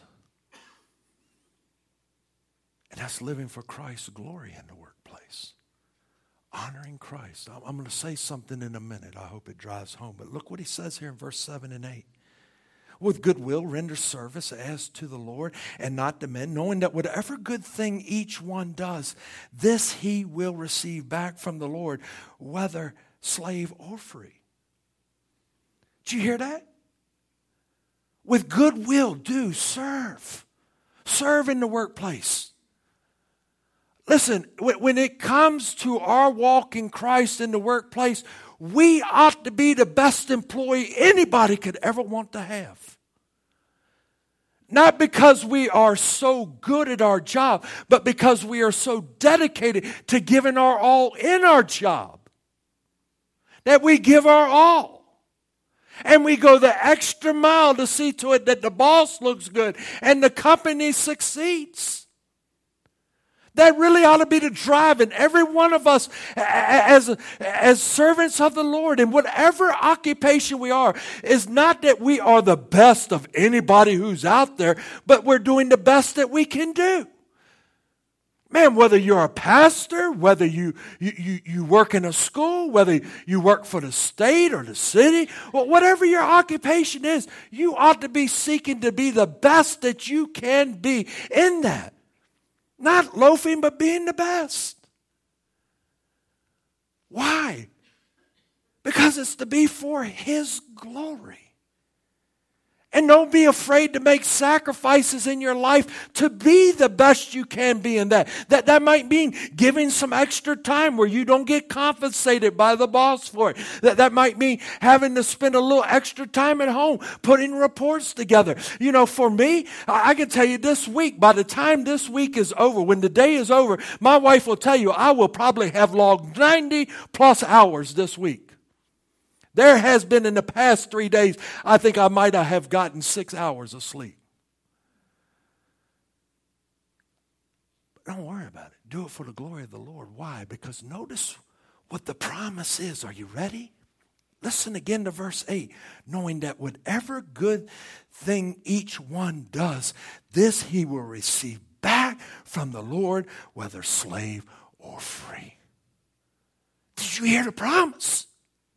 And that's living for Christ's glory in the workplace. Honoring Christ. I'm going to say something in a minute. I hope it drives home. But look what he says here in verse seven and eight. With goodwill render service as to the Lord and not to men, knowing that whatever good thing each one does, this he will receive back from the Lord, whether slave or free. Did you hear that? With goodwill, do serve. Serve in the workplace. Listen, when it comes to our walk in Christ in the workplace, we ought to be the best employee anybody could ever want to have. Not because we are so good at our job, but because we are so dedicated to giving our all in our job. That we give our all. And we go the extra mile to see to it that the boss looks good and the company succeeds. That really ought to be the drive in every one of us as, as servants of the Lord. And whatever occupation we are, is not that we are the best of anybody who's out there, but we're doing the best that we can do. Man, whether you're a pastor, whether you, you, you, you work in a school, whether you work for the state or the city, well, whatever your occupation is, you ought to be seeking to be the best that you can be in that. Not loafing, but being the best. Why? Because it's to be for His glory. And don't be afraid to make sacrifices in your life to be the best you can be in that. That, that might mean giving some extra time where you don't get compensated by the boss for it. That, that might mean having to spend a little extra time at home putting reports together. You know, for me, I, I can tell you this week, by the time this week is over, when the day is over, my wife will tell you I will probably have logged ninety plus hours this week. There has been in the past three days, I think I might have gotten six hours of sleep. But don't worry about it. Do it for the glory of the Lord. Why? Because notice what the promise is. Are you ready? Listen again to verse eight. Knowing that whatever good thing each one does, this he will receive back from the Lord, whether slave or free. Did you hear the promise?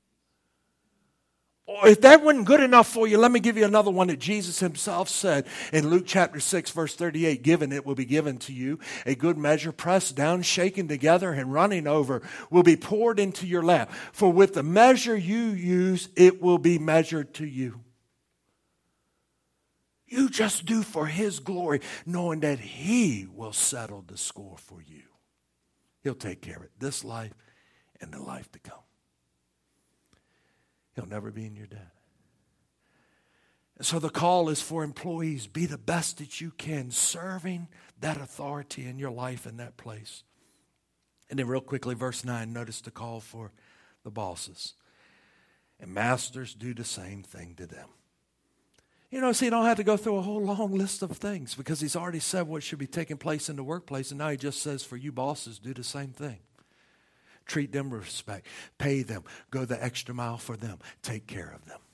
Or if that wasn't good enough for you, let me give you another one that Jesus Himself said in Luke chapter six, verse thirty-eight. Given it will be given to you. A good measure pressed down, shaken together, and running over will be poured into your lap. For with the measure you use, it will be measured to you. You just do for His glory, knowing that He will settle the score for you. He'll take care of it, this life and the life to come. He'll never be in your debt. And so the call is for employees, be the best that you can, serving that authority in your life in that place. And then real quickly, verse nine, notice the call for the bosses. And masters, do the same thing to them. You know, see, you don't have to go through a whole long list of things because He's already said what should be taking place in the workplace. And now He just says for you bosses, do the same thing. Treat them with respect. Pay them. Go the extra mile for them. Take care of them.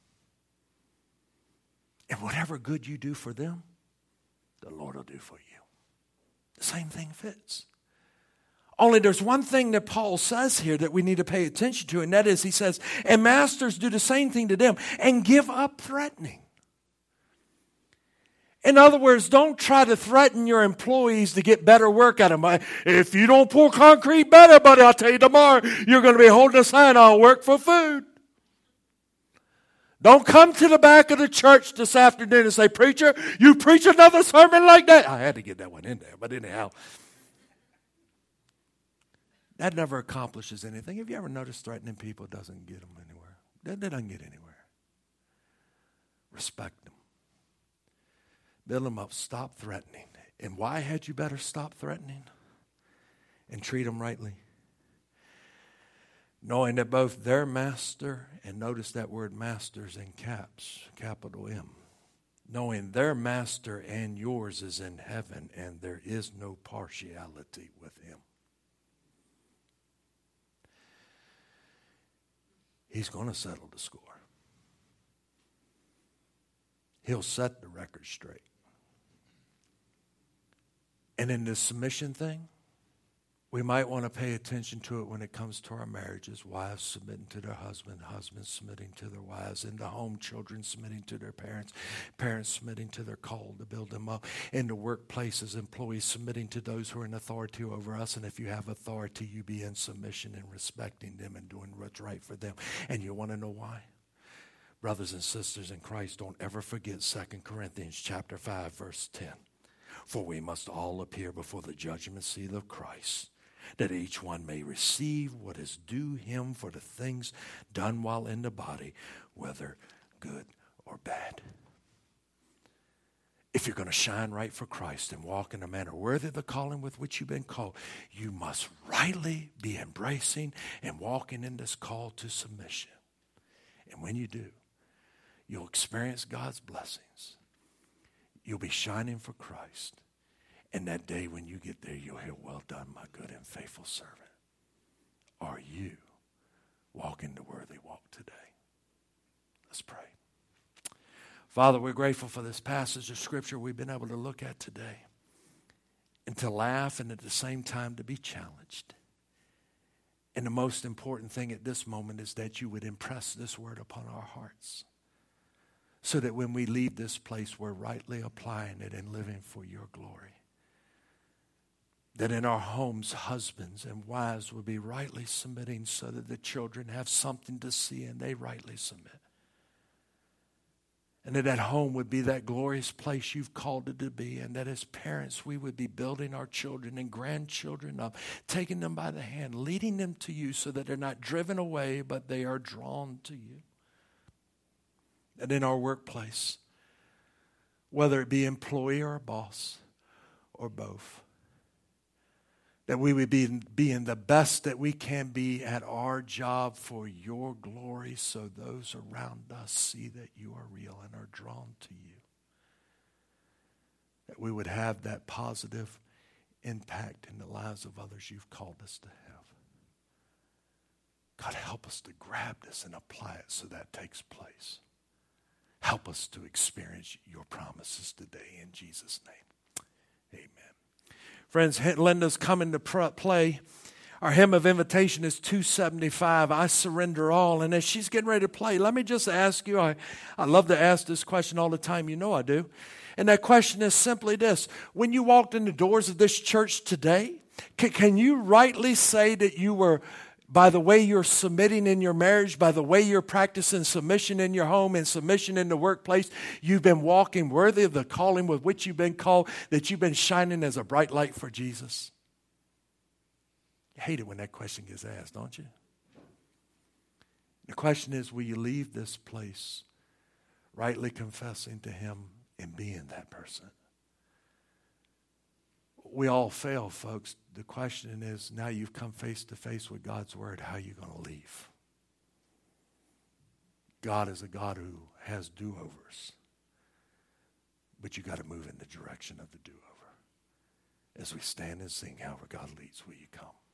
And whatever good you do for them, the Lord will do for you. The same thing fits. Only there's one thing that Paul says here that we need to pay attention to, and that is he says, and masters do the same thing to them and give up threatening. In other words, don't try to threaten your employees to get better work out of them. If you don't pour concrete better, buddy, I'll tell you tomorrow, you're going to be holding a sign, I'll work for food. Don't come to the back of the church this afternoon and say, preacher, you preach another sermon like that. I had to get that one in there, but anyhow. That never accomplishes anything. Have you ever noticed threatening people doesn't get them anywhere? That, that doesn't get anywhere. Respect them. Build them up. Stop threatening. And why had you better stop threatening? And treat them rightly. Knowing that both their master, and notice that word master's in caps, capital M. Knowing their master and yours is in heaven, and there is no partiality with Him. He's going to settle the score. He'll set the record straight. And in this submission thing, we might want to pay attention to it when it comes to our marriages. Wives submitting to their husband, husbands submitting to their wives. In the home, children submitting to their parents, parents submitting to their call to build them up. In the workplaces, employees submitting to those who are in authority over us. And if you have authority, you be in submission and respecting them and doing what's right for them. And you want to know why? Brothers and sisters in Christ, don't ever forget Second Corinthians chapter five, verse ten. For we must all appear before the judgment seat of Christ, that each one may receive what is due him for the things done while in the body, whether good or bad. If if you're going to shine right for Christ and walk in a manner worthy of the calling with which you've been called, you must rightly be embracing and walking in this call to submission. And when you do, you'll experience God's blessings. You'll be shining for Christ. And that day when you get there, you'll hear, well done, my good and faithful servant. Are you walking the worthy walk today? Let's pray. Father, we're grateful for this passage of Scripture we've been able to look at today and to laugh and at the same time to be challenged. And the most important thing at this moment is that you would impress this word upon our hearts so that when we leave this place, we're rightly applying it and living for your glory. That in our homes, husbands and wives will be rightly submitting so that the children have something to see and they rightly submit. And that that home would be that glorious place you've called it to be. And that as parents, we would be building our children and grandchildren up, taking them by the hand, leading them to you so that they're not driven away, but they are drawn to you. And in our workplace, whether it be employee or boss or both, that we would be being the best that we can be at our job for your glory so those around us see that you are real and are drawn to you. That we would have that positive impact in the lives of others you've called us to have. God, help us to grab this and apply it so that takes place. Help us to experience your promises today in Jesus' name. Amen. Friends, Linda's coming to play. Our hymn of invitation is two seventy-five, I Surrender All. And as she's getting ready to play, let me just ask you, I, I love to ask this question all the time. You know I do. And that question is simply this. When you walked in the doors of this church today, can, can you rightly say that you were, by the way you're submitting in your marriage, by the way you're practicing submission in your home and submission in the workplace, you've been walking worthy of the calling with which you've been called, that you've been shining as a bright light for Jesus? You hate it when that question gets asked, don't you? The question is, will you leave this place rightly confessing to him and being that person? We all fail, folks. The question is, now you've come face to face with God's word, how are you going to leave? God is a God who has do-overs. But you got to move in the direction of the do-over. As we stand and sing, however God leads, will you come?